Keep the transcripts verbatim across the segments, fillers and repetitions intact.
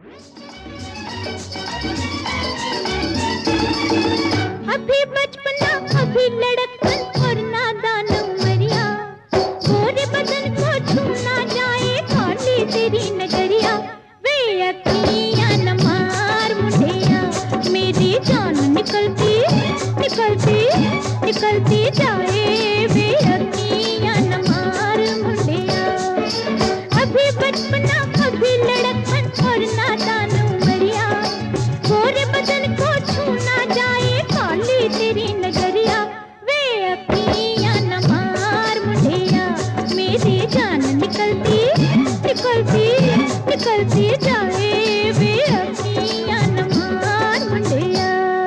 अभी बचपना अभी लड़कपन और नादान उमरिया, गोरे बदन को छूना जाए खाली तेरी नजरिया। वे अखियां न मार मुंडिया, मेरी जान निकलती निकलती निकलती जाए। वे अखियां न मार मुंडिया, अभी बचपना अभी लड़कपन और नादान उमरिया, गोरे बदन को छूना जाए खाली तेरी नजरिया। वे अखियां न मार मुंडिया, मेरी जान निकलती निकलती निकलती जाए। वे अखियां न मार मुंडिया।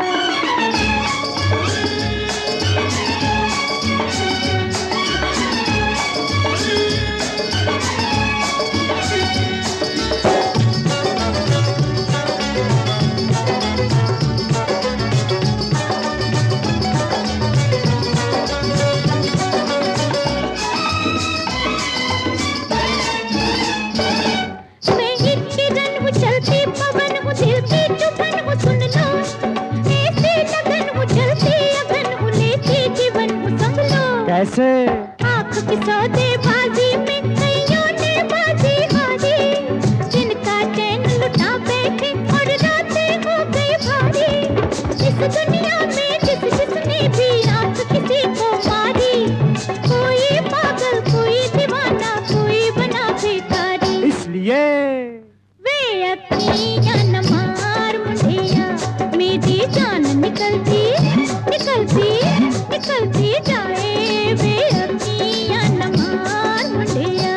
कैसे? आँख की सौदेबाजी में कईयों ने बाजी हारी, जिनका चैन लुटा बैठे और रातें हो गई भारी। इस दुनिया में जिस जिसने भी आँख किसी को मारी, कोई पागल कोई दीवाना कोई बना भिखारी। इसलिए वे अखियां न मार मुंडिया, मेरी जान निकलती निकलती निकलती जाए। वे अखियां न मार मुंडिया।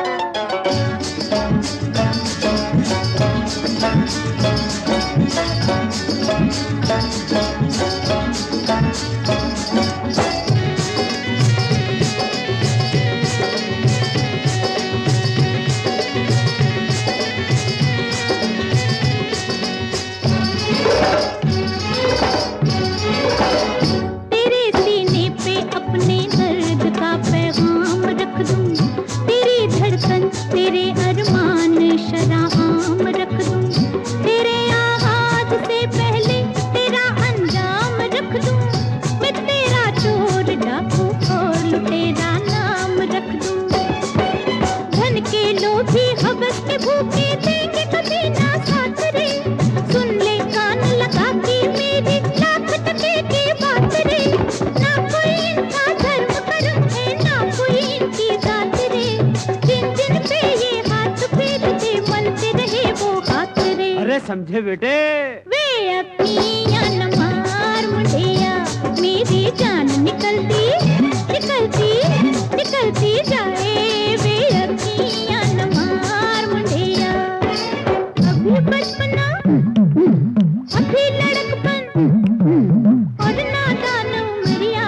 तेरे अरमान शराम रख दूं, तेरे आगाज से पहले तेरा अंजाम रख दूं। मैं तेरा चोर डाकू और लुटेरा नाम रख दूं। धन के लोभी हवस के भूखे देंगे कभी ना साथ रे, सुन ले कान लगा के मेरी लाख टके की बात रे। ना कोई इनका धर्म कर्म है ना कोई इनकी जात रे, जिन जिन पे ये हाथ फेरते मलते रहे वो हाथ रे। अरे समझे बेटे? वे अखियां न मार मुंडिया, मेरी जान निकलती निकलती निकलती जाए। वे अखियां न मार मुंडिया, अभी बचपना अभी लड़कपन और नादान उमरिया।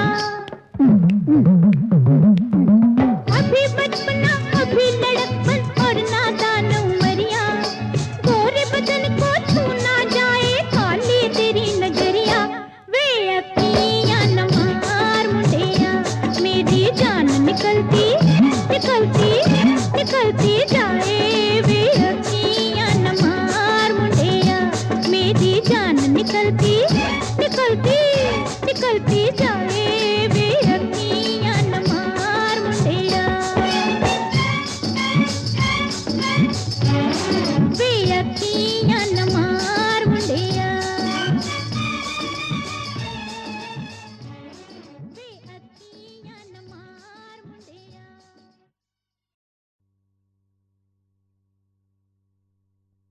अभी बचपना अभी लड़कपन और नादान उमरिया, गोरे बदन को छूना जाए खाली तेरी नजरिया। वे अखियां न मार मुंडिया, मेरी जान निकलती निकलती निकलती जाए। वे अखियां न मार मुंडिया, मेरी जान निकलती